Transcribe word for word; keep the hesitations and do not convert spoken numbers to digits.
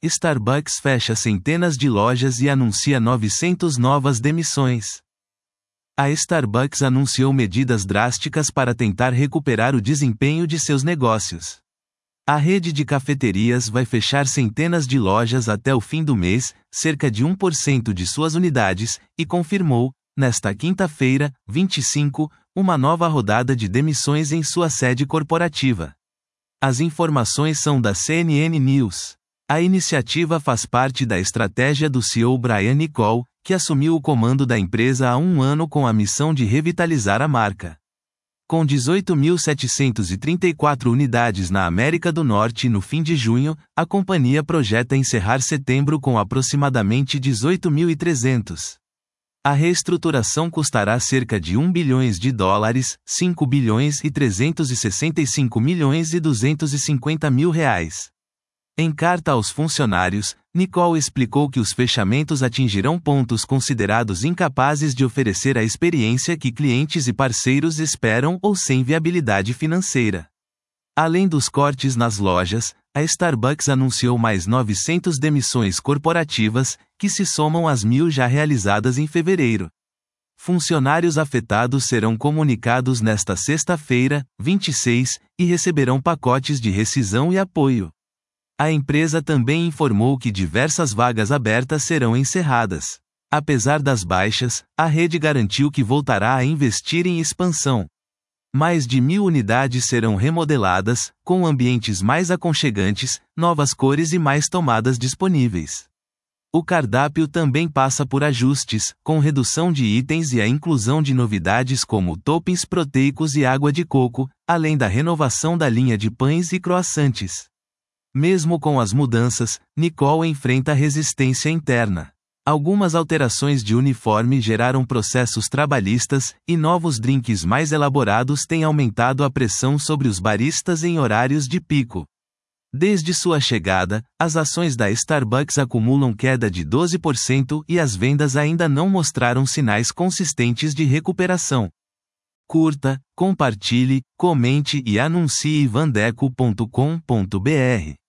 Starbucks fecha centenas de lojas e anuncia novecentas novas demissões. A Starbucks anunciou medidas drásticas para tentar recuperar o desempenho de seus negócios. A rede de cafeterias vai fechar centenas de lojas até o fim do mês, cerca de um por cento de suas unidades, e confirmou, nesta quinta-feira, vinte e cinco, uma nova rodada de demissões em sua sede corporativa. As informações são da C N N News. A iniciativa faz parte da estratégia do C E O Brian Niccol, que assumiu o comando da empresa há um ano com a missão de revitalizar a marca. Com dezoito mil setecentas e trinta e quatro unidades na América do Norte no fim de junho, a companhia projeta encerrar setembro com aproximadamente dezoito mil e trezentos. A reestruturação custará cerca de um bilhão de dólares, cinco bilhões e trezentos e sessenta e cinco milhões e duzentos e cinquenta mil reais. Em carta aos funcionários, Niccol explicou que os fechamentos atingirão pontos considerados incapazes de oferecer a experiência que clientes e parceiros esperam ou sem viabilidade financeira. Além dos cortes nas lojas, a Starbucks anunciou mais novecentas demissões corporativas, que se somam às mil já realizadas em fevereiro. Funcionários afetados serão comunicados nesta sexta-feira, vinte e seis, e receberão pacotes de rescisão e apoio. A empresa também informou que diversas vagas abertas serão encerradas. Apesar das baixas, a rede garantiu que voltará a investir em expansão. Mais de mil unidades serão remodeladas, com ambientes mais aconchegantes, novas cores e mais tomadas disponíveis. O cardápio também passa por ajustes, com redução de itens e a inclusão de novidades como toppings proteicos e água de coco, além da renovação da linha de pães e croissantes. Mesmo com as mudanças, Niccol enfrenta resistência interna. Algumas alterações de uniforme geraram processos trabalhistas, e novos drinks mais elaborados têm aumentado a pressão sobre os baristas em horários de pico. Desde sua chegada, as ações da Starbucks acumulam queda de doze por cento e as vendas ainda não mostraram sinais consistentes de recuperação. Curta, compartilhe, comente e anuncie vandeco ponto com ponto br.